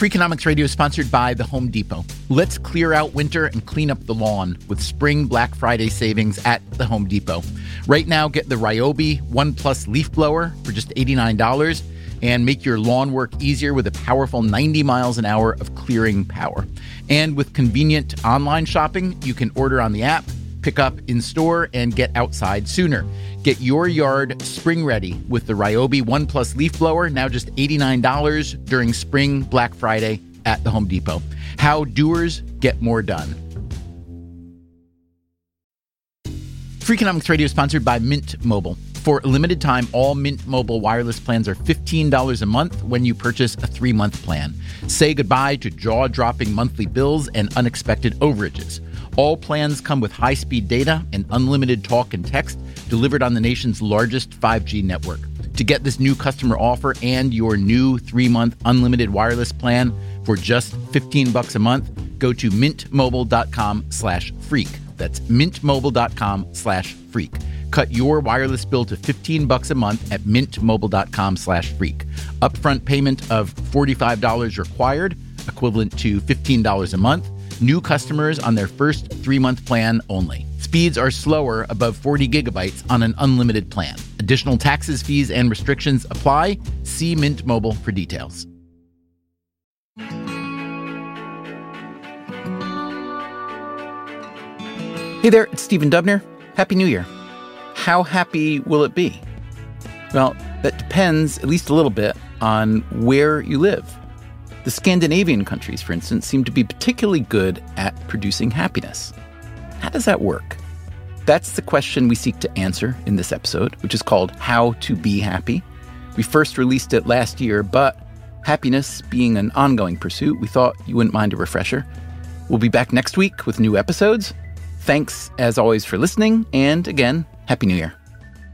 Freakonomics Radio is sponsored by The Home Depot. Let's clear out winter and clean up the lawn with spring Black Friday savings at The Home Depot. Right now, get the Ryobi One Plus leaf blower for just $89 and make your lawn work easier with a powerful 90 miles an hour of clearing power. And with convenient online shopping, you can order on the app, pick up in store, and get outside sooner. Get your yard spring ready with the Ryobi One Plus leaf blower, now just $89 during spring Black Friday at the Home Depot. How doers get more done. Freakonomics Radio is sponsored by Mint Mobile. For a limited time, all Mint Mobile wireless plans are $15 a month when you purchase a 3-month plan. Say goodbye to jaw-dropping monthly bills and unexpected overages. All plans come with high-speed data and unlimited talk and text delivered on the nation's largest 5G network. To get this new customer offer and your new 3-month unlimited wireless plan for just $15 a month, go to mintmobile.com/freak. That's mintmobile.com/freak. Cut your wireless bill to $15 a month at mintmobile.com/freak. Upfront payment of $45 required, equivalent to $15 a month. New customers on their first 3-month plan only. Speeds are slower above 40 gigabytes on an unlimited plan. Additional taxes, fees, and restrictions apply. See Mint Mobile for details. Hey there, it's Stephen Dubner. Happy New Year. How happy will it be? Well, that depends at least a little bit on where you live. The Scandinavian countries, for instance, seem to be particularly good at producing happiness. How does that work? That's the question we seek to answer in this episode, which is called How to Be Happy. We first released it last year, but happiness being an ongoing pursuit, we thought you wouldn't mind a refresher. We'll be back next week with new episodes. Thanks, as always, for listening, and again, Happy New Year.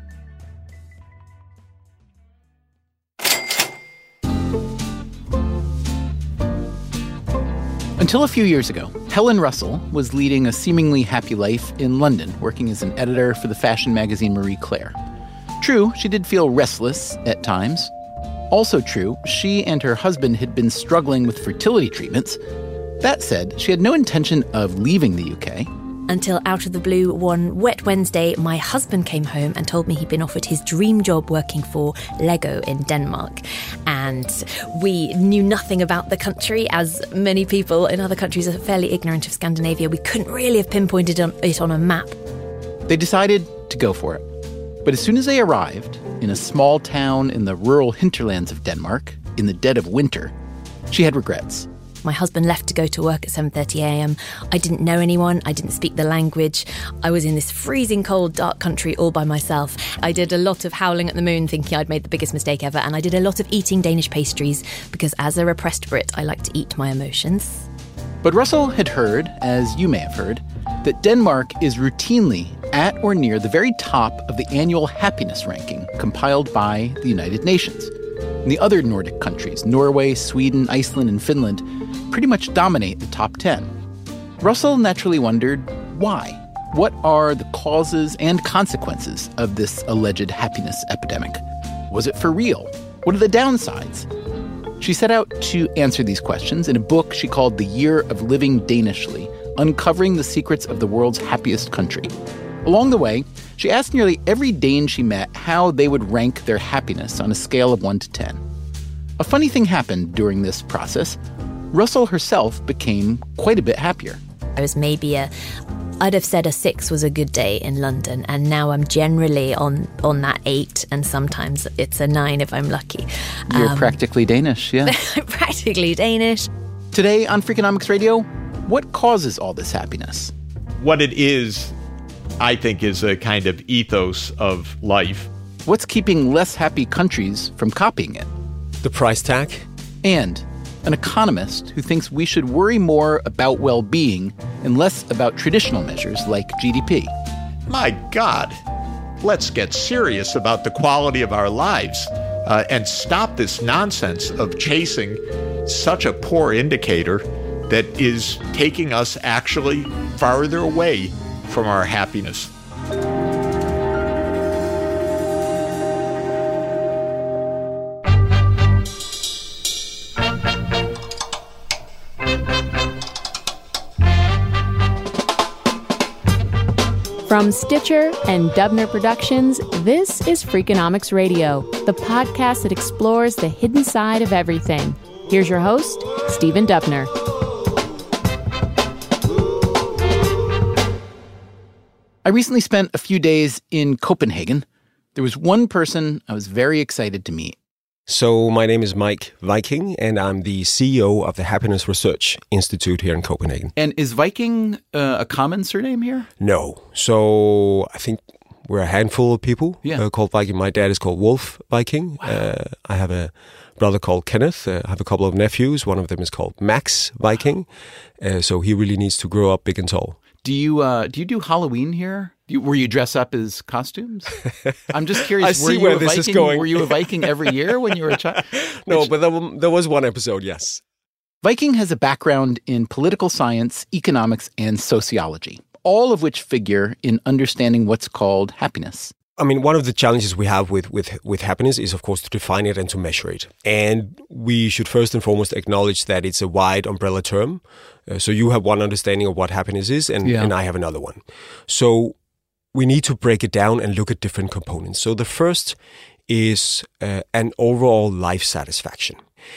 Until a few years ago, Helen Russell was leading a seemingly happy life in London, working as an editor for the fashion magazine Marie Claire. True, she did feel restless at times. Also true, she and her husband had been struggling with fertility treatments. That said, she had no intention of leaving the UK. Until out of the blue, one wet Wednesday, my husband came home and told me he'd been offered his dream job working for Lego in Denmark. And we knew nothing about the country, as many people in other countries are fairly ignorant of Scandinavia. We couldn't really have pinpointed it on a map. They decided to go for it. But as soon as they arrived in a small town in the rural hinterlands of Denmark, in the dead of winter, she had regrets. My husband left to go to work at 7:30 a.m. I didn't know anyone. I didn't speak the language. I was in this freezing cold, dark country all by myself. I did a lot of howling at the moon, thinking I'd made the biggest mistake ever. And I did a lot of eating Danish pastries, because as a repressed Brit, I like to eat my emotions. But Russell had heard, as you may have heard, that Denmark is routinely at or near the very top of the annual happiness ranking compiled by the United Nations. And the other Nordic countries, Norway, Sweden, Iceland, and Finland, pretty much dominate the top 10. Russell naturally wondered why. What are the causes and consequences of this alleged happiness epidemic? Was it for real? What are the downsides? She set out to answer these questions in a book she called The Year of Living Danishly, Uncovering the Secrets of the World's Happiest Country. Along the way, she asked nearly every Dane she met how they would rank their happiness on a scale of 1 to 10. A funny thing happened during this process. Russell herself became quite a bit happier. I was I'd have said a 6 was a good day in London, and now I'm generally on that 8, and sometimes it's a 9 if I'm lucky. You're practically Danish, yeah. I'm practically Danish. Today on Freakonomics Radio, what causes all this happiness? What it is, I think, is a kind of ethos of life. What's keeping less happy countries from copying it? The price tag. And an economist who thinks we should worry more about well-being and less about traditional measures like GDP. My God, let's get serious about the quality of our lives and stop this nonsense of chasing such a poor indicator that is taking us actually farther away from our happiness. From Stitcher and Dubner Productions, this is Freakonomics Radio, the podcast that explores the hidden side of everything. Here's your host, Stephen Dubner. I recently spent a few days in Copenhagen. There was one person I was very excited to meet. So my name is Mike Viking, and I'm the CEO of the Happiness Research Institute here in Copenhagen. And is Viking a common surname here? No. So I think we're a handful of people called Viking. My dad is called Wolf Viking. Wow. I have a brother called Kenneth. I have a couple of nephews. One of them is called Max Viking. So he really needs to grow up big and tall. Do you do Halloween here? Were you dress up as costumes? I'm just curious. I see where this is going. Were you a Viking every year when you were a child? No, but there was one episode, yes. Viking has a background in political science, economics, and sociology, all of which figure in understanding what's called happiness. I mean, one of the challenges we have with happiness is, of course, to define it and to measure it. And we should first and foremost acknowledge that it's a wide umbrella term. So you have one understanding of what happiness is, and I have another one. So we need to break it down and look at different components. So the first is an overall life satisfaction.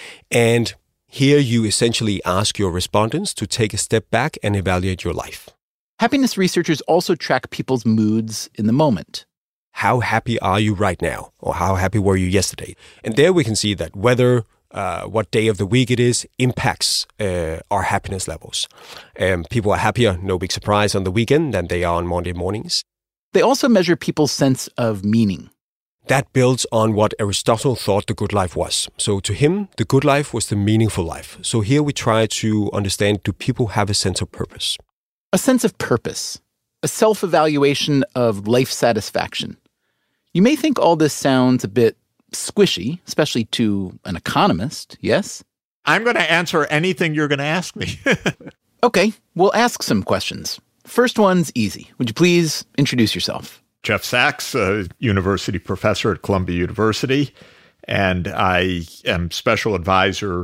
And here you essentially ask your respondents to take a step back and evaluate your life. Happiness researchers also track people's moods in the moment. How happy are you right now? Or how happy were you yesterday? And there we can see that whether what day of the week it is impacts our happiness levels. People are happier, no big surprise, on the weekend than they are on Monday mornings. They also measure people's sense of meaning. That builds on what Aristotle thought the good life was. So to him, the good life was the meaningful life. So here we try to understand, do people have a sense of purpose? A sense of purpose. A self-evaluation of life satisfaction. You may think all this sounds a bit squishy, especially to an economist, yes? I'm going to answer anything you're going to ask me. Okay, we'll ask some questions. First one's easy. Would you please introduce yourself? Jeff Sachs, a university professor at Columbia University, and I am special advisor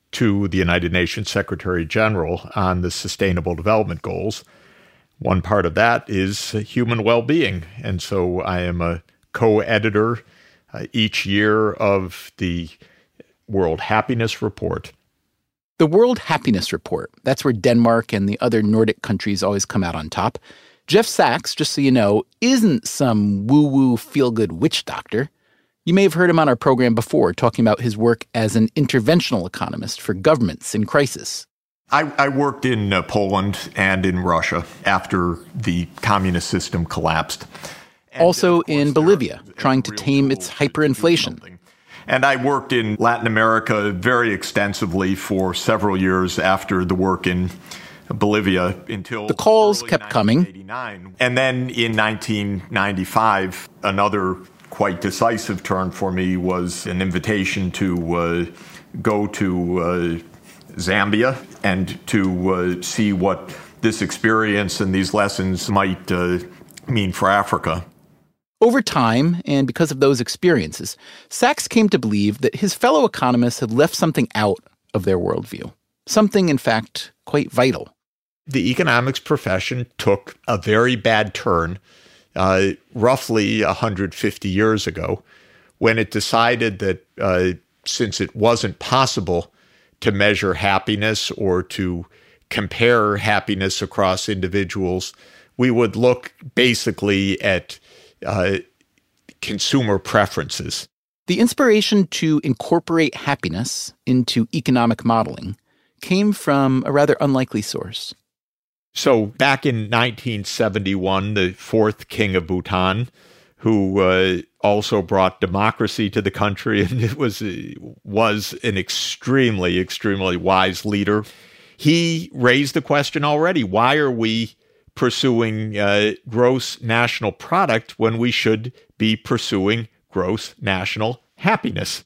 to the United Nations Secretary General on the Sustainable Development Goals. One part of that is human well-being, and so I am a co-editor each year of the World Happiness Report. The World Happiness Report. That's where Denmark and the other Nordic countries always come out on top. Jeff Sachs, just so you know, isn't some woo-woo feel-good witch doctor. You may have heard him on our program before, talking about his work as an interventional economist for governments in crisis. I worked in Poland and in Russia after the communist system collapsed. Also in Bolivia, trying to tame its hyperinflation. And I worked in Latin America very extensively for several years after the work in Bolivia until the calls kept coming. And then in 1995, another quite decisive turn for me was an invitation to go to Zambia and to see what this experience and these lessons might mean for Africa. Over time, and because of those experiences, Sachs came to believe that his fellow economists had left something out of their worldview. Something, in fact, quite vital. The economics profession took a very bad turn roughly 150 years ago when it decided that since it wasn't possible to measure happiness or to compare happiness across individuals, we would look basically at consumer preferences. The inspiration to incorporate happiness into economic modeling came from a rather unlikely source. So back in 1971, the fourth king of Bhutan, who also brought democracy to the country, and it was an extremely, extremely wise leader, he raised the question already, why are we pursuing gross national product when we should be pursuing gross national happiness?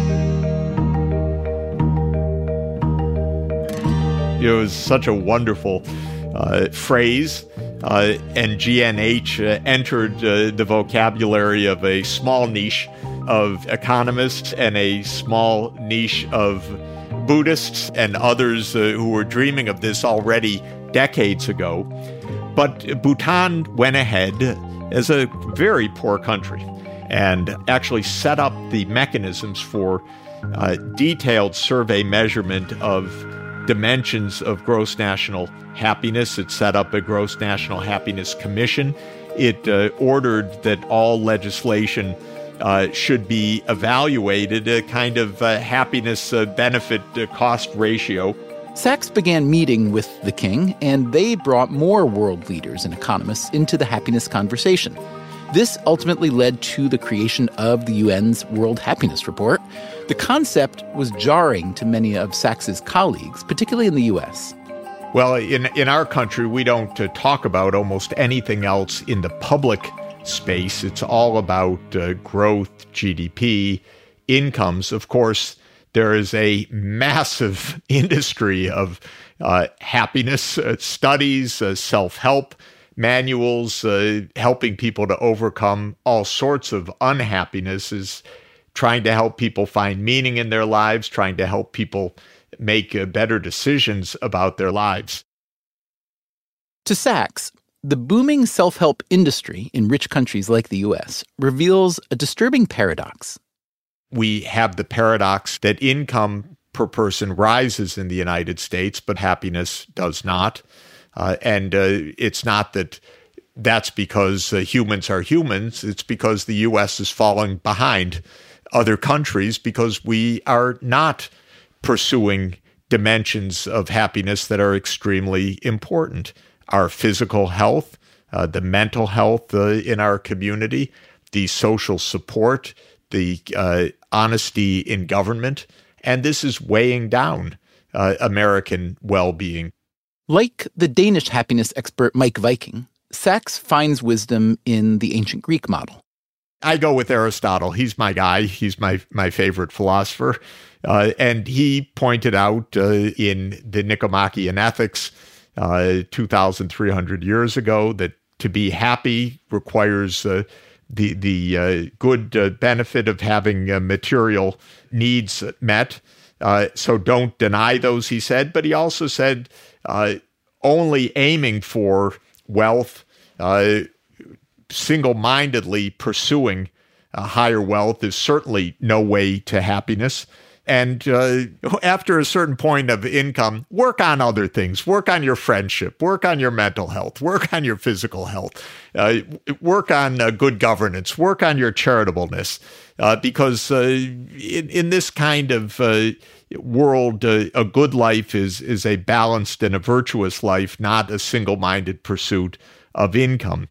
It was such a wonderful phrase, and GNH entered the vocabulary of a small niche of economists and a small niche of Buddhists and others who were dreaming of this already decades ago. But Bhutan went ahead as a very poor country and actually set up the mechanisms for detailed survey measurement of dimensions of gross national happiness. It set up a Gross National Happiness Commission. It ordered that all legislation should be evaluated, a kind of happiness benefit cost ratio. Sachs began meeting with the king, and they brought more world leaders and economists into the happiness conversation. This ultimately led to the creation of the UN's World Happiness Report. The concept was jarring to many of Sachs's colleagues, particularly in the U.S. Well, in our country, we don't talk about almost anything else in the public space. It's all about growth, GDP, incomes. Of course, there is a massive industry of happiness studies, self-help manuals, helping people to overcome all sorts of unhappinesses, trying to help people find meaning in their lives, trying to help people make better decisions about their lives. To Sachs, the booming self-help industry in rich countries like the U.S. reveals a disturbing paradox. We have the paradox that income per person rises in the United States, but happiness does not. And it's not that that's because humans are humans. It's because the U.S. is falling behind other countries because we are not pursuing dimensions of happiness that are extremely important. Our physical health, the mental health in our community, the social support, the honesty in government, and this is weighing down American well-being. Like the Danish happiness expert Mike Viking, Sachs finds wisdom in the ancient Greek model. I go with Aristotle. He's my guy. He's my favorite philosopher. And he pointed out in the Nicomachean Ethics 2,300 years ago that to be happy requires the good benefit of having material needs met. So don't deny those, he said. But he also said only aiming for wealth, single-mindedly pursuing higher wealth is certainly no way to happiness. And after a certain point of income, work on other things. Work on your friendship. Work on your mental health. Work on your physical health. Work on good governance. Work on your charitableness. Because in this kind of world, a good life is a balanced and a virtuous life, not a single-minded pursuit of income.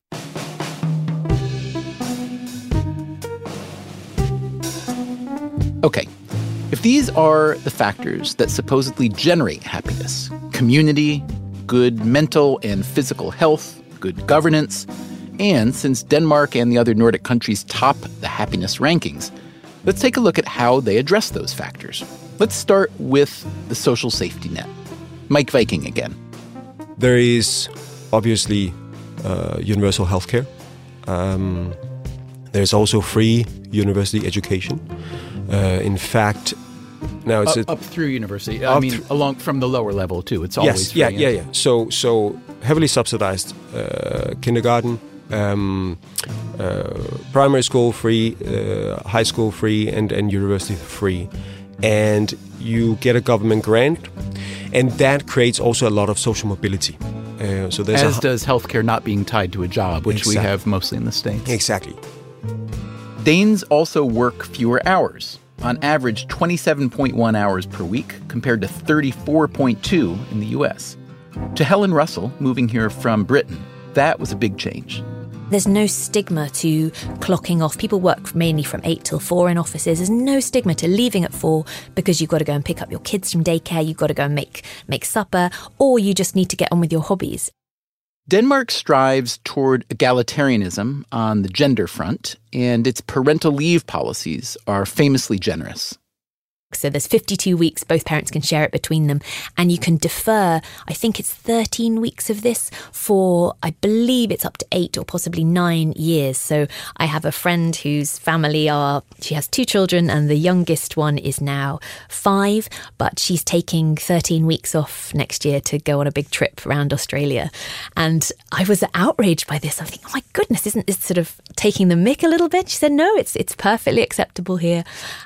Okay, if these are the factors that supposedly generate happiness, community, good mental and physical health, good governance, and since Denmark and the other Nordic countries top the happiness rankings, let's take a look at how they address those factors. Let's start with the social safety net. Mike Viking again. There is obviously universal healthcare. There's also free university education. In fact, now it's up through university. I mean, along from the lower level too. It's always yes, free. Yeah. So heavily subsidized kindergarten, primary school free, high school free, and university free, and you get a government grant, and that creates also a lot of social mobility. So there's does healthcare not being tied to a job, which we have mostly in the States. Exactly. Danes also work fewer hours, on average 27.1 hours per week compared to 34.2 in the U.S. To Helen Russell, moving here from Britain, that was a big change. There's no stigma to clocking off. People work mainly from 8 till 4 in offices. There's no stigma to leaving at 4 because you've got to go and pick up your kids from daycare, you've got to go and make supper, or you just need to get on with your hobbies. Denmark strives toward egalitarianism on the gender front, and its parental leave policies are famously generous. So there's 52 weeks, both parents can share it between them, and you can defer, I think it's 13 weeks of this for, I believe it's up to 8 or possibly 9 years. So I have a friend whose family she has 2 children and the youngest one is now 5, but she's taking 13 weeks off next year to go on a big trip around Australia. And I was outraged by this. I'm thinking, oh my goodness, isn't this sort of taking the mick a little bit? She said, no, it's perfectly acceptable here.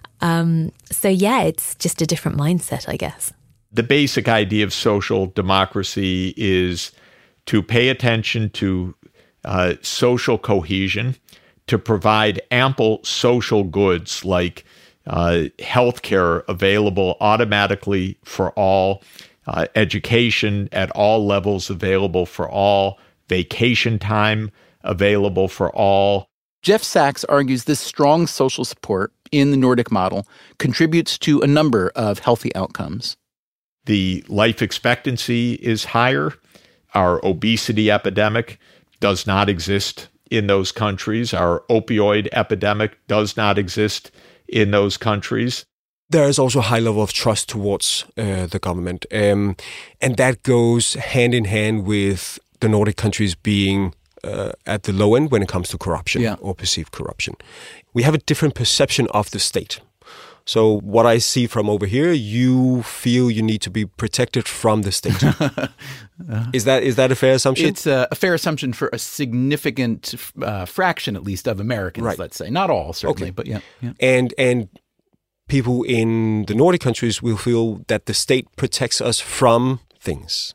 So yeah, it's just a different mindset, I guess. The basic idea of social democracy is to pay attention to social cohesion, to provide ample social goods like healthcare available automatically for all, education at all levels available for all, vacation time available for all. Jeff Sachs argues this strong social support in the Nordic model contributes to a number of healthy outcomes. The life expectancy is higher. Our obesity epidemic does not exist in those countries. Our opioid epidemic does not exist in those countries. There is also a high level of trust towards the government. And that goes hand in hand with the Nordic countries being at the low end when it comes to corruption or perceived corruption. We have a different perception of the state. So what I see from over here, you feel you need to be protected from the state. Is that a fair assumption? It's a fair assumption for a significant fraction, at least, of Americans, right. Let's say. Not all, certainly, but yeah. And people in the Nordic countries will feel that the state protects us from things.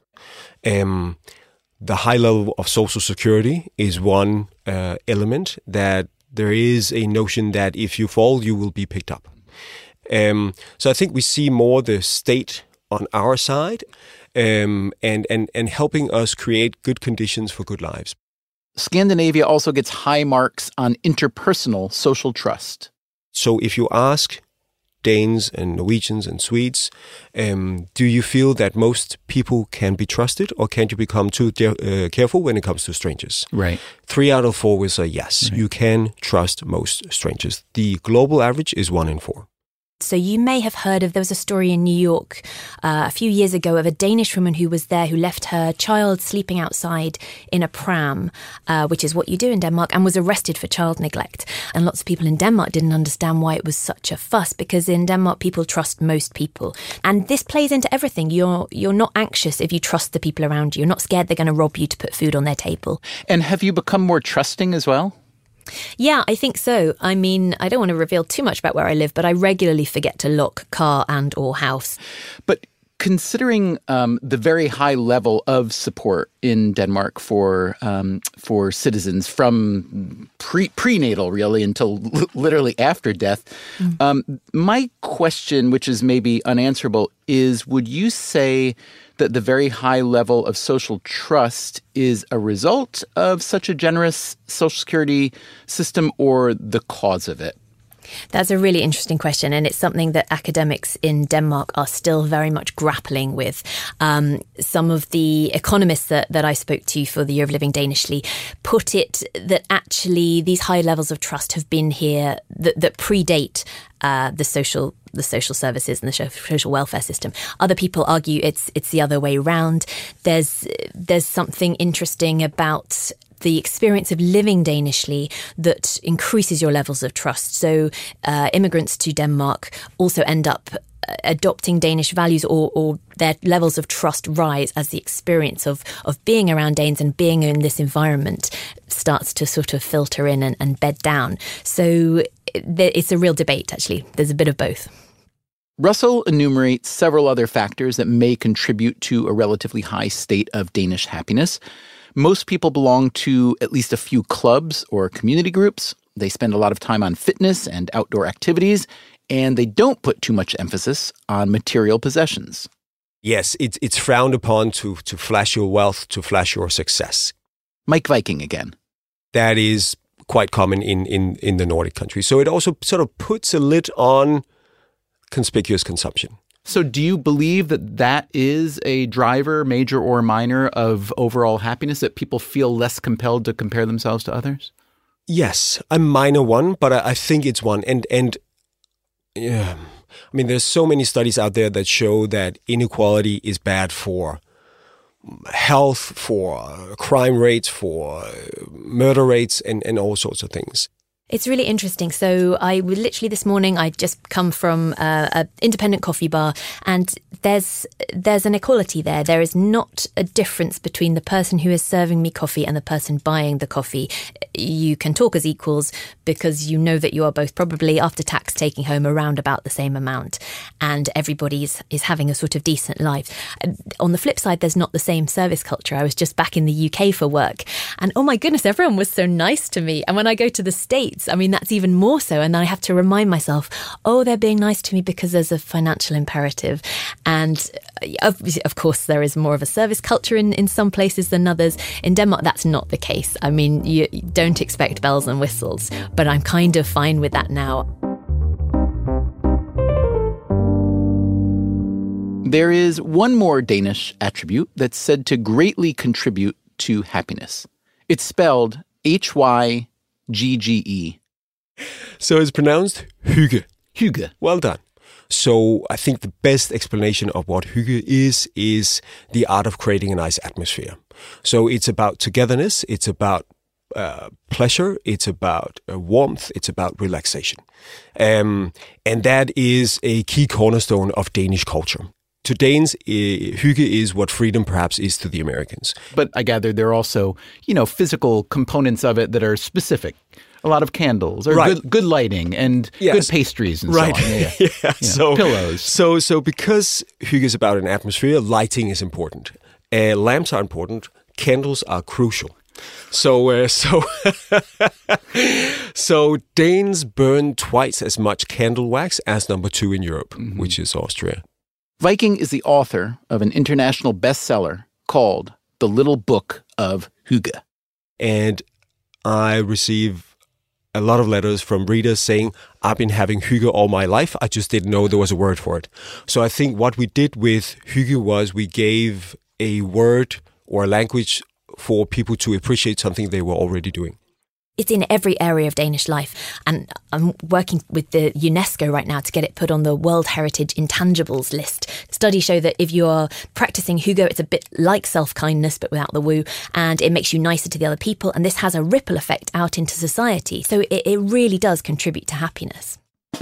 The high level of social security is one element, that there is a notion that if you fall, you will be picked up. So I think we see more the state on our side and helping us create good conditions for good lives. Scandinavia also gets high marks on interpersonal social trust. So if you ask Danes and Norwegians and Swedes, do you feel that most people can be trusted, or can you become too careful when it comes to strangers? Right. 3 out of 4 will say yes, right. You can trust most strangers. The global average is 1 in 4. So you may have heard of, there was a story in New York a few years ago of a Danish woman who was there, who left her child sleeping outside in a pram, which is what you do in Denmark, and was arrested for child neglect. And lots of people in Denmark didn't understand why it was such a fuss, because in Denmark people trust most people. And this plays into everything. You're not anxious if you trust the people around you. You're not scared they're going to rob you to put food on their table. And have you become more trusting as well? Yeah, I think so. I mean, I don't want to reveal too much about where I live, but I regularly forget to lock car and or house. But considering the very high level of support in Denmark for citizens from prenatal, really, until literally after death, my question, which is maybe unanswerable, is would you say that the very high level of social trust is a result of such a generous Social Security system or the cause of it? That's a really interesting question, and it's something that academics in Denmark are still very much grappling with. Some of the economists that I spoke to for the Year of Living Danishly put it that actually these high levels of trust have been here that predate the social services and the social welfare system. Other people argue it's the other way around. There's something interesting about the experience of living Danishly that increases your levels of trust. So immigrants to Denmark also end up adopting Danish values, or their levels of trust rise as the experience of being around Danes and being in this environment starts to sort of filter in and bed down. So it's a real debate, actually. There's a bit of both. Russell enumerates several other factors that may contribute to a relatively high state of Danish happiness. Most people belong to at least a few clubs or community groups. They spend a lot of time on fitness and outdoor activities, and they don't put too much emphasis on material possessions. Yes, it's frowned upon to flash your wealth, to flash your success. Mike Viking again. That is quite common in the Nordic countries. So it also sort of puts a lid on conspicuous consumption. So do you believe that is a driver, major or minor, of overall happiness, that people feel less compelled to compare themselves to others? Yes, a minor one, but I think it's one. And I mean, there's so many studies out there that show that inequality is bad for health, for crime rates, for murder rates, and all sorts of things. It's really interesting. So literally this morning, I just come from an independent coffee bar, and there's an equality there. There is not a difference between the person who is serving me coffee and the person buying the coffee. You can talk as equals because you know that you are both probably after tax taking home around about the same amount, and everybody is having a sort of decent life. On the flip side, there's not the same service culture. I was just back in the UK for work, and oh my goodness, everyone was so nice to me. And when I go to the States, I mean, that's even more so. And I have to remind myself, oh, they're being nice to me because there's a financial imperative. And of course, there is more of a service culture in some places than others. In Denmark, that's not the case. I mean, you don't expect bells and whistles, but I'm kind of fine with that now. There is one more Danish attribute that's said to greatly contribute to happiness. It's spelled Hygge. So it's pronounced hygge. Hygge. Well done. So I think the best explanation of what hygge is the art of creating a nice atmosphere. So it's about togetherness, it's about pleasure, it's about warmth, it's about relaxation. And that is a key cornerstone of Danish culture. To Danes, hygge is what freedom perhaps is to the Americans. But I gather there are also, physical components of it that are specific. A lot of candles, or good lighting, and good pastries, and so on. Yeah. So pillows. So because hygge is about an atmosphere, lighting is important. Lamps are important. Candles are crucial. So Danes burn twice as much candle wax as number 2 in Europe, which is Austria. Viking is the author of an international bestseller called The Little Book of Hygge. And I receive a lot of letters from readers saying, I've been having hygge all my life. I just didn't know there was a word for it. So I think what we did with hygge was we gave a word or a language for people to appreciate something they were already doing. It's in every area of Danish life. And I'm working with the UNESCO right now to get it put on the World Heritage Intangibles list. Studies show that if you are practicing hygge, it's a bit like self-kindness, but without the woo, and it makes you nicer to the other people. And this has a ripple effect out into society. So it really does contribute to happiness.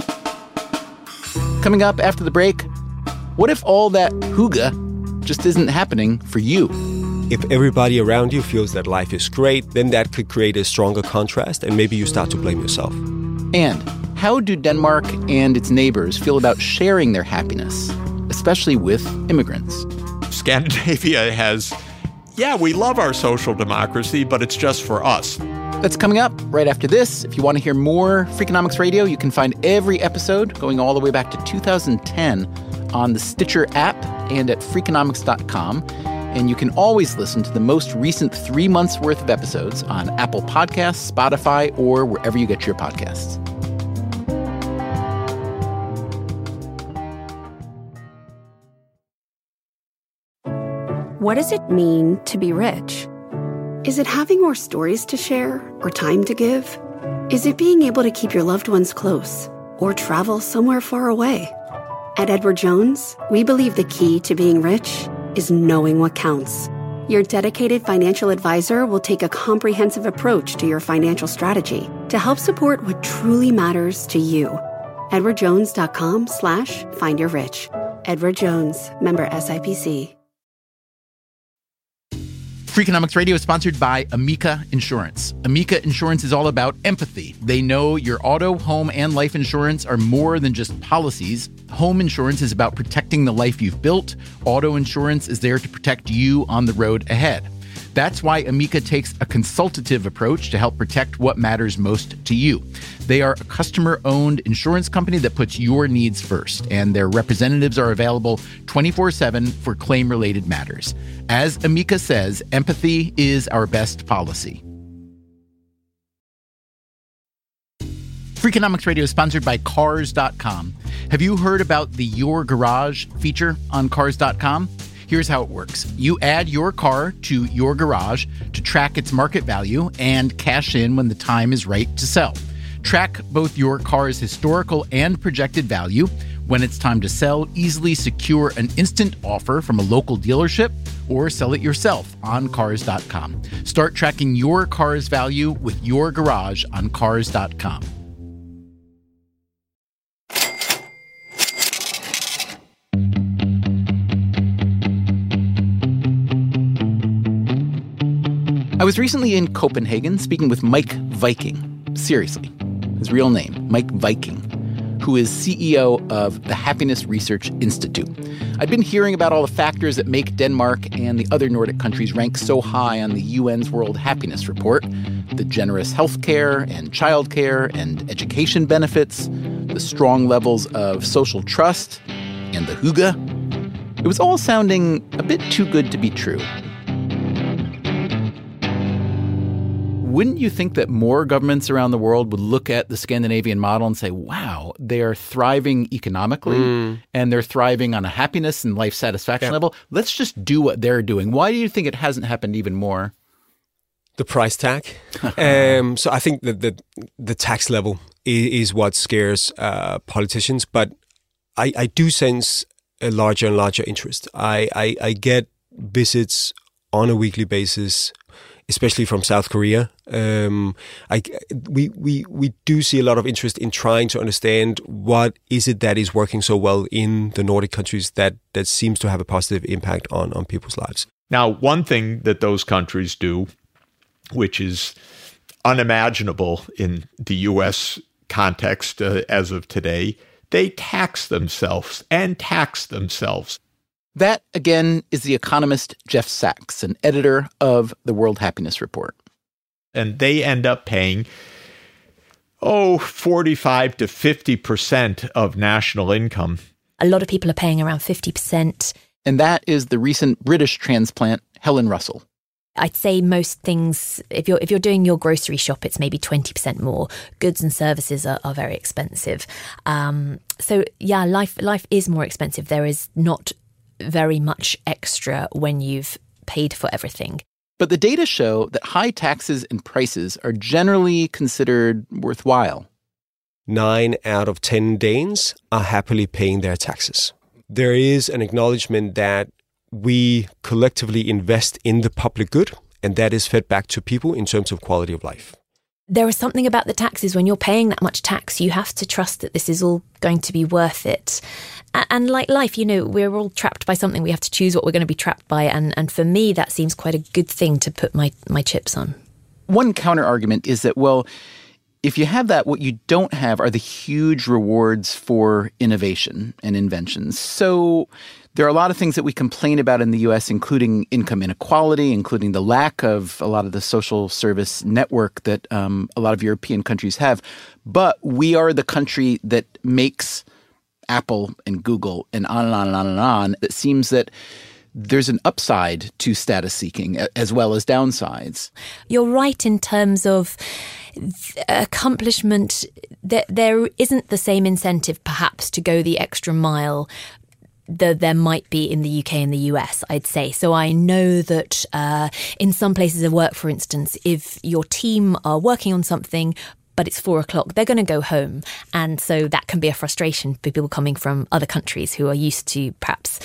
Coming up after the break, what if all that hygge just isn't happening for you? If everybody around you feels that life is great, then that could create a stronger contrast, and maybe you start to blame yourself. And how do Denmark and its neighbors feel about sharing their happiness, especially with immigrants? Scandinavia has, we love our social democracy, but it's just for us. That's coming up right after this. If you want to hear more Freakonomics Radio, you can find every episode going all the way back to 2010 on the Stitcher app and at Freakonomics.com. And you can always listen to the most recent 3 months' worth of episodes on Apple Podcasts, Spotify, or wherever you get your podcasts. What does it mean to be rich? Is it having more stories to share or time to give? Is it being able to keep your loved ones close or travel somewhere far away? At Edward Jones, we believe the key to being rich is knowing what counts. Your dedicated financial advisor will take a comprehensive approach to your financial strategy to help support what truly matters to you. EdwardJones.com/findyourrich. Edward Jones, member SIPC. Freakonomics Radio is sponsored by Amica Insurance. Amica Insurance is all about empathy. They know your auto, home, and life insurance are more than just policies. Home insurance is about protecting the life you've built. Auto insurance is there to protect you on the road ahead. That's why Amica takes a consultative approach to help protect what matters most to you. They are a customer-owned insurance company that puts your needs first, and their representatives are available 24/7 for claim-related matters. As Amica says, empathy is our best policy. Freakonomics Radio is sponsored by Cars.com. Have you heard about the Your Garage feature on Cars.com? Here's how it works. You add your car to your garage to track its market value and cash in when the time is right to sell. Track both your car's historical and projected value When it's time to sell, easily secure an instant offer from a local dealership or sell it yourself on Cars.com. Start tracking your car's value with your garage on Cars.com. I was recently in Copenhagen speaking with Mike Viking. Seriously, his real name, Mike Viking, who is CEO of the Happiness Research Institute. I'd been hearing about all the factors that make Denmark and the other Nordic countries rank so high on the UN's World Happiness Report. The generous healthcare and childcare and education benefits, the strong levels of social trust, and the hygge. It was all sounding a bit too good to be true. Wouldn't you think that more governments around the world would look at the Scandinavian model and say, wow, they are thriving economically and they're thriving on a happiness and life satisfaction level. Let's just do what they're doing. Why do you think it hasn't happened even more? The price tag. So I think that the tax level is what scares politicians. But I do sense a larger and larger interest. I get visits on a weekly basis, especially from South Korea. We do see a lot of interest in trying to understand what is it that is working so well in the Nordic countries that seems to have a positive impact on people's lives. Now, one thing that those countries do, which is unimaginable in the U.S. context as of today, they tax themselves and tax themselves. That, again, is the economist Jeff Sachs, an editor of the World Happiness Report. And they end up paying, 45 to 50% of national income. A lot of people are paying around 50%. And that is the recent British transplant, Helen Russell. I'd say most things, if you're doing your grocery shop, it's maybe 20% more. Goods and services are very expensive. So yeah, life is more expensive. There is not very much extra when you've paid for everything. But the data show that high taxes and prices are generally considered worthwhile. 9 out of 10 Danes are happily paying their taxes. There is an acknowledgement that we collectively invest in the public good, and that is fed back to people in terms of quality of life. There is something about the taxes. When you're paying that much tax, you have to trust that this is all going to be worth it. And like life, we're all trapped by something. We have to choose what we're going to be trapped by. And for me, that seems quite a good thing to put my chips on. One counter argument is that, well, if you have that, what you don't have are the huge rewards for innovation and inventions. So there are a lot of things that we complain about in the U.S., including income inequality, including the lack of a lot of the social service network that a lot of European countries have. But we are the country that makes Apple and Google and on and on and on and on. It seems that there's an upside to status seeking as well as downsides. You're right in terms of accomplishment. There isn't the same incentive perhaps to go the extra mile that there might be in the UK and the US, I'd say. So I know that in some places of work, for instance, if your team are working on something but it's 4:00, they're going to go home. And so that can be a frustration for people coming from other countries who are used to perhaps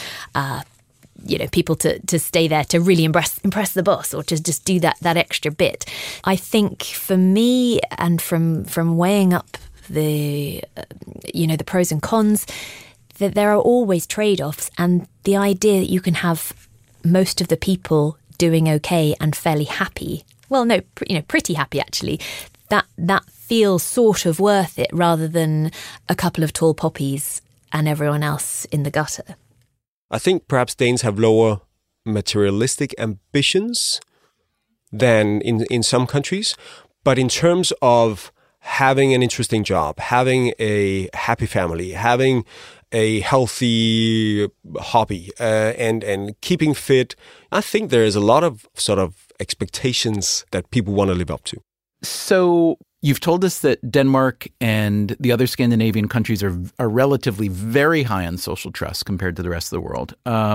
people to stay there to really impress the boss or to just do that extra bit. I think for me, and from weighing up the pros and cons, that there are always trade-offs, and the idea that you can have most of the people doing okay and fairly happy, pretty happy actually, that feels sort of worth it rather than a couple of tall poppies and everyone else in the gutter. I think perhaps Danes have lower materialistic ambitions than in some countries, but in terms of having an interesting job, having a happy family, having a healthy hobby, and keeping fit, I think there is a lot of sort of expectations that people want to live up to. So you've told us that Denmark and the other Scandinavian countries are relatively very high on social trust compared to the rest of the world.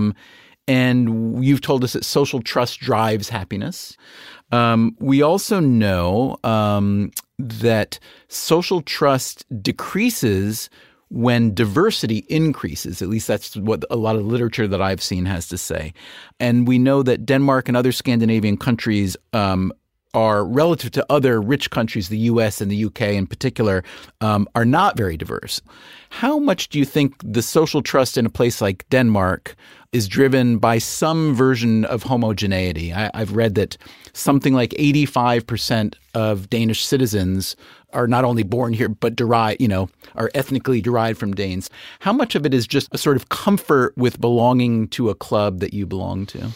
And you've told us that social trust drives happiness. We also know that social trust decreases when diversity increases. At least that's what a lot of literature that I've seen has to say. And we know that Denmark and other Scandinavian countries are, relative to other rich countries, the U.S. and the U.K. in particular, are not very diverse. How much do you think the social trust in a place like Denmark is driven by some version of homogeneity? I've read that something like 85% of Danish citizens are not only born here, but are ethnically derived from Danes. How much of it is just a sort of comfort with belonging to a club that you belong to?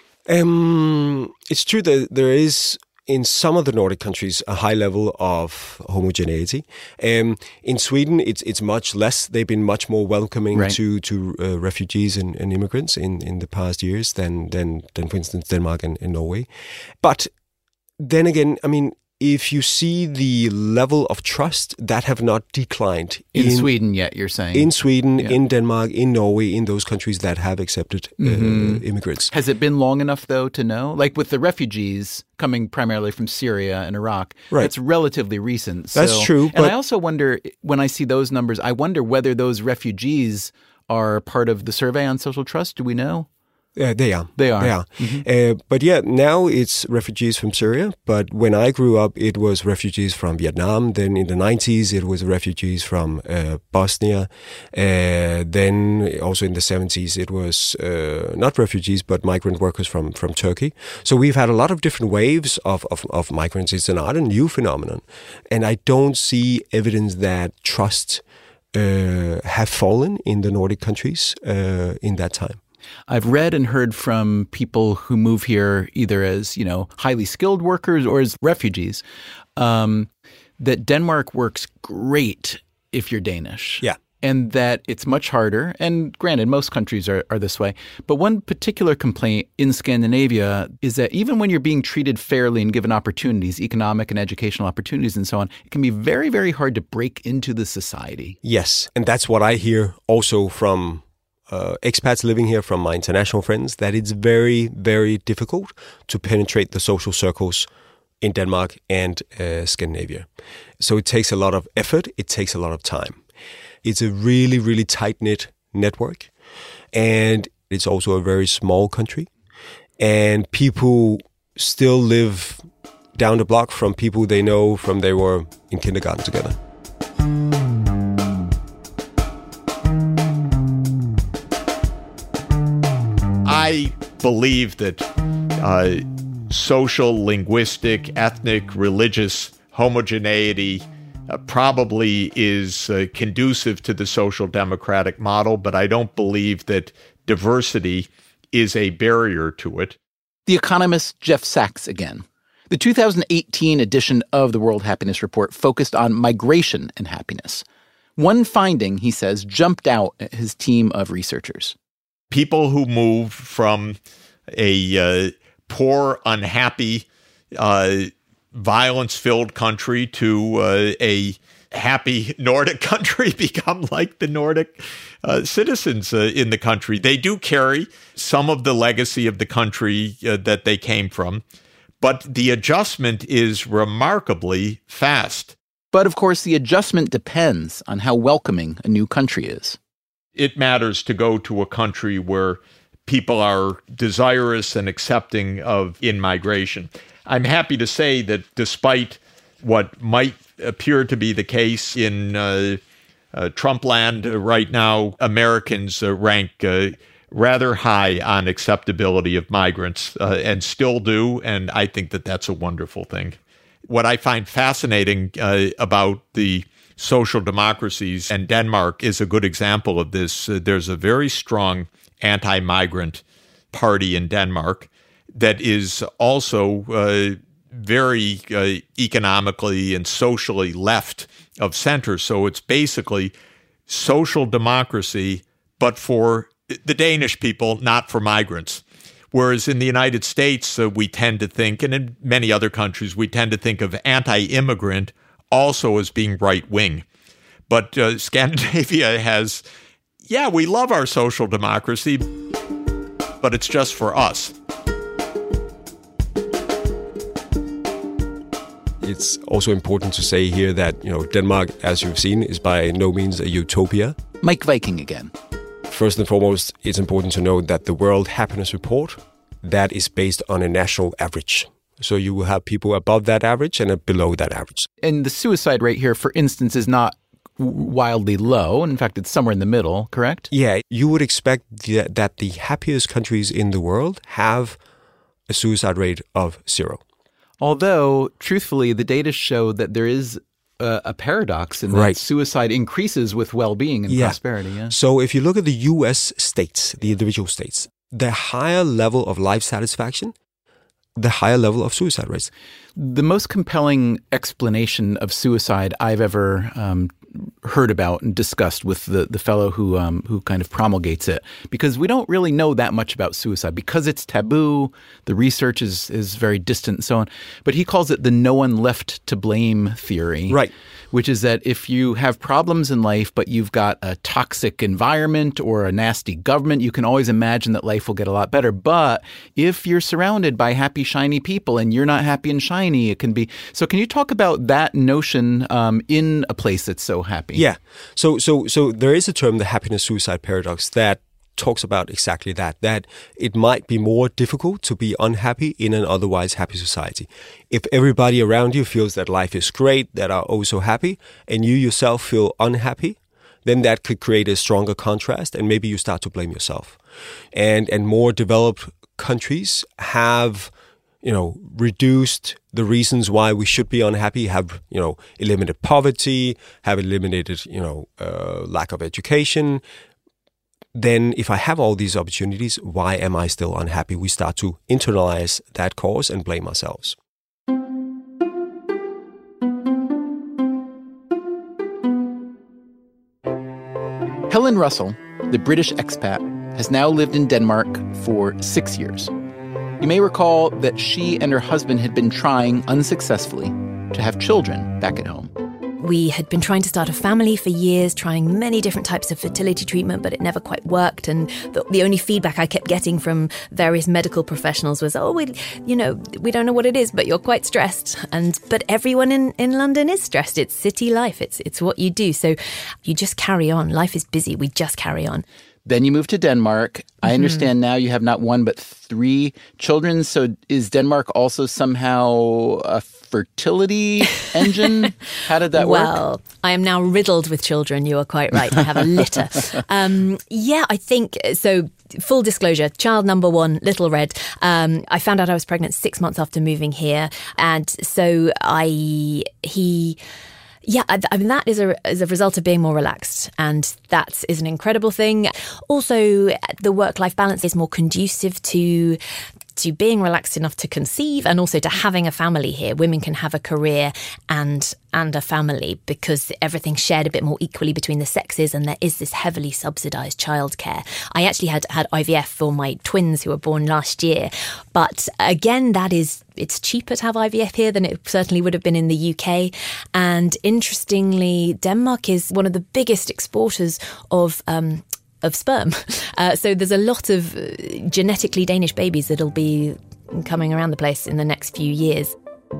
It's true that there is, in some of the Nordic countries, a high level of homogeneity. In Sweden, it's much less. They've been much more welcoming to refugees and immigrants in the past years than for instance, Denmark and Norway. But then again, I mean, if you see the level of trust that have not declined in Sweden yet, you're saying? In Sweden, in Denmark, in Norway, in those countries that have accepted immigrants. Has it been long enough, though, to know? Like with the refugees coming primarily from Syria and Iraq, that's relatively recent. That's true. And I also wonder, when I see those numbers, I wonder whether those refugees are part of the survey on social trust. Do we know? They are. Mm-hmm. But yeah, now it's refugees from Syria. But when I grew up, it was refugees from Vietnam. Then in the 90s, it was refugees from Bosnia. Then also in the 70s, it was not refugees, but migrant workers from Turkey. So we've had a lot of different waves of migrants. It's not a new phenomenon. And I don't see evidence that trust have fallen in the Nordic countries in that time. I've read and heard from people who move here either as, highly skilled workers or as refugees, that Denmark works great if you're Danish. Yeah. And that it's much harder. And granted, most countries are this way. But one particular complaint in Scandinavia is that even when you're being treated fairly and given opportunities, economic and educational opportunities and so on, it can be very, very hard to break into the society. Yes. And that's what I hear also from expats living here, from my international friends, that it's very, very difficult to penetrate the social circles in Denmark and Scandinavia. So it takes a lot of effort. It takes a lot of time. It's a really, really tight-knit network. And it's also a very small country. And people still live down the block from people they know from they were in kindergarten together. I believe that social, linguistic, ethnic, religious homogeneity probably is conducive to the social democratic model, but I don't believe that diversity is a barrier to it. The economist Jeff Sachs again. The 2018 edition of the World Happiness Report focused on migration and happiness. One finding, he says, jumped out at his team of researchers. People who move from a poor, unhappy, violence-filled country to a happy Nordic country become like the Nordic citizens in the country. They do carry some of the legacy of the country that they came from, but the adjustment is remarkably fast. But of course, the adjustment depends on how welcoming a new country is. It matters to go to a country where people are desirous and accepting of in-migration. I'm happy to say that despite what might appear to be the case in Trumpland right now, Americans rank rather high on acceptability of migrants and still do, and I think that that's a wonderful thing. What I find fascinating about the social democracies, and Denmark is a good example of this. There's a very strong anti-migrant party in Denmark that is also very economically and socially left of center. So it's basically social democracy, but for the Danish people, not for migrants. Whereas in the United States, we tend to think, and in many other countries, we tend to think of anti-immigrant also as being right-wing. But Scandinavia has, we love our social democracy, but it's just for us. it's also important to say here that, Denmark, as you've seen, is by no means a utopia. Mike Viking again. First and foremost, it's important to note that the World Happiness Report, that is based on a national average. So you will have people above that average and below that average. And the suicide rate here, for instance, is not wildly low. In fact, it's somewhere in the middle, correct? Yeah, you would expect that the happiest countries in the world have a suicide rate of 0. Although, truthfully, the data show that there is a paradox in that suicide increases with well-being and prosperity. Yeah. So if you look at the U.S. states, the individual states, the higher level of life satisfaction, the higher level of suicide rates. The most compelling explanation of suicide I've ever heard about and discussed with the fellow who kind of promulgates it, because we don't really know that much about suicide because it's taboo. The research is very distant and so on. But he calls it the no one left to blame theory. Right. Which is that if you have problems in life, but you've got a toxic environment or a nasty government, you can always imagine that life will get a lot better. But if you're surrounded by happy, shiny people and you're not happy and shiny, it can be. So can you talk about that notion in a place that's so happy? Yeah. So there is a term, the happiness suicide paradox, that talks about exactly that it might be more difficult to be unhappy in an otherwise happy society. If everybody around you feels that life is great, that are also happy, and you yourself feel unhappy, then that could create a stronger contrast, and maybe you start to blame yourself. And more developed countries have reduced the reasons why we should be unhappy, have, eliminated poverty, have eliminated, lack of education. Then if I have all these opportunities, why am I still unhappy? We start to internalize that cause and blame ourselves. Helen Russell, the British expat, has now lived in Denmark for 6 years. You may recall that she and her husband had been trying unsuccessfully to have children back at home. We had been trying to start a family for years, trying many different types of fertility treatment, but it never quite worked. And the only feedback I kept getting from various medical professionals was, we don't know what it is, but you're quite stressed. But everyone in London is stressed. It's city life. It's what you do. So you just carry on. Life is busy. We just carry on. Then you moved to Denmark. I understand now you have not 1 but 3 children. So is Denmark also somehow a fertility engine? How did that work? Well, I am now riddled with children. You are quite right. I have a litter. I think so. Full disclosure, child number 1, Little Red. I found out I was pregnant 6 months after moving here. And so that is a result of being more relaxed, and that is an incredible thing. Also, the work-life balance is more conducive to being relaxed enough to conceive, and also to having a family here. Women can have a career and a family because everything's shared a bit more equally between the sexes, and there is this heavily subsidised childcare. I actually had IVF for my twins who were born last year, but again, it's cheaper to have IVF here than it certainly would have been in the UK. And interestingly, Denmark is one of the biggest exporters of sperm. So there's a lot of genetically Danish babies that'll be coming around the place in the next few years.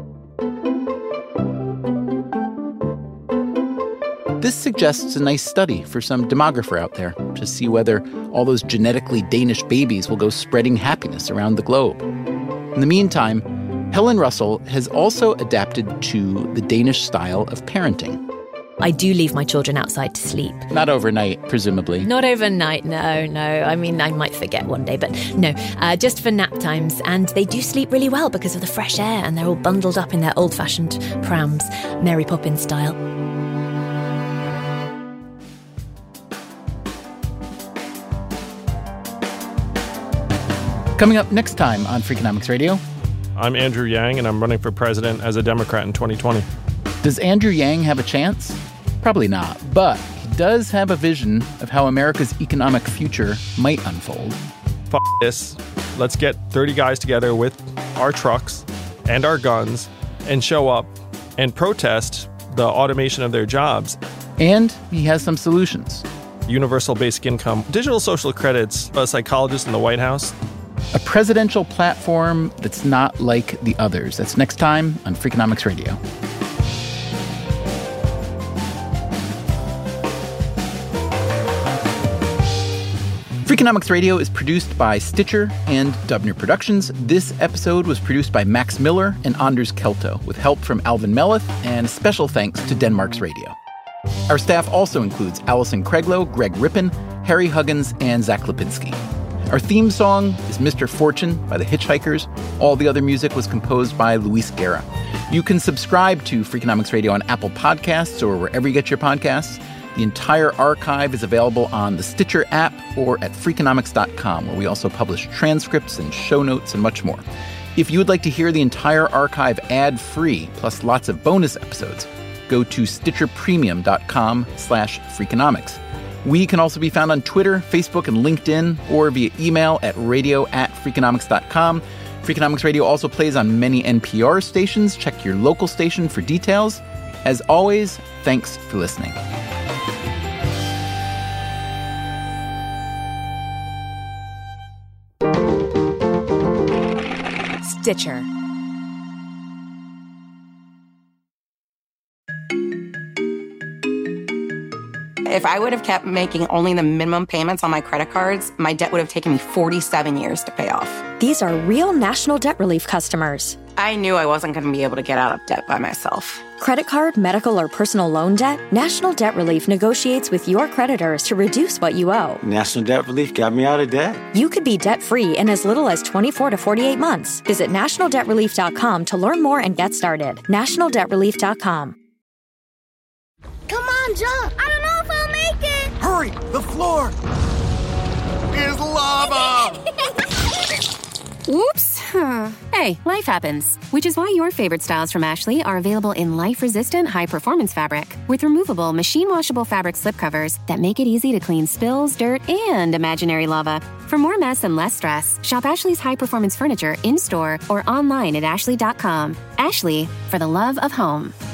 This suggests a nice study for some demographer out there to see whether all those genetically Danish babies will go spreading happiness around the globe. In the meantime, Helen Russell has also adapted to the Danish style of parenting. I do leave my children outside to sleep. Not overnight, presumably. Not overnight, no. I mean, I might forget one day, but no, just for nap times. And they do sleep really well because of the fresh air, and they're all bundled up in their old-fashioned prams, Mary Poppins style. Coming up next time on Freakonomics Radio. I'm Andrew Yang, and I'm running for president as a Democrat in 2020. Does Andrew Yang have a chance? Probably not, but he does have a vision of how America's economic future might unfold. F*** this. Let's get 30 guys together with our trucks and our guns and show up and protest the automation of their jobs. And he has some solutions. Universal basic income, digital social credits, a psychologist in the White House. a presidential platform that's not like the others. That's next time on Freakonomics Radio. Freakonomics Radio is produced by Stitcher and Dubner Productions. This episode was produced by Max Miller and Anders Kelto, with help from Alvin Melleth, and special thanks to Denmark's Radio. Our staff also includes Allison Craiglow, Greg Rippin, Harry Huggins, and Zach Lipinski. Our theme song is Mr. Fortune by the Hitchhikers. All the other music was composed by Luis Guerra. You can subscribe to Freakonomics Radio on Apple Podcasts or wherever you get your podcasts. The entire archive is available on the Stitcher app or at Freakonomics.com, where we also publish transcripts and show notes and much more. If you would like to hear the entire archive ad-free, plus lots of bonus episodes, go to StitcherPremium.com/Freakonomics. We can also be found on Twitter, Facebook, and LinkedIn, or via email at radio@Freakonomics.com. Freakonomics Radio also plays on many NPR stations. Check your local station for details. As always, thanks for listening. Stitcher. If I would have kept making only the minimum payments on my credit cards, my debt would have taken me 47 years to pay off. These are real National Debt Relief customers. I knew I wasn't going to be able to get out of debt by myself. Credit card, medical, or personal loan debt? National Debt Relief negotiates with your creditors to reduce what you owe. National Debt Relief got me out of debt. You could be debt-free in as little as 24 to 48 months. Visit nationaldebtrelief.com to learn more and get started. nationaldebtrelief.com. Come on, jump! I don't know if I'll make it! Hurry! The floor is lava! Whoops. Hey, life happens. Which is why your favorite styles from Ashley are available in life-resistant, high-performance fabric with removable, machine-washable fabric slipcovers that make it easy to clean spills, dirt, and imaginary lava. For more mess and less stress, shop Ashley's high-performance furniture in-store or online at ashley.com. Ashley, for the love of home.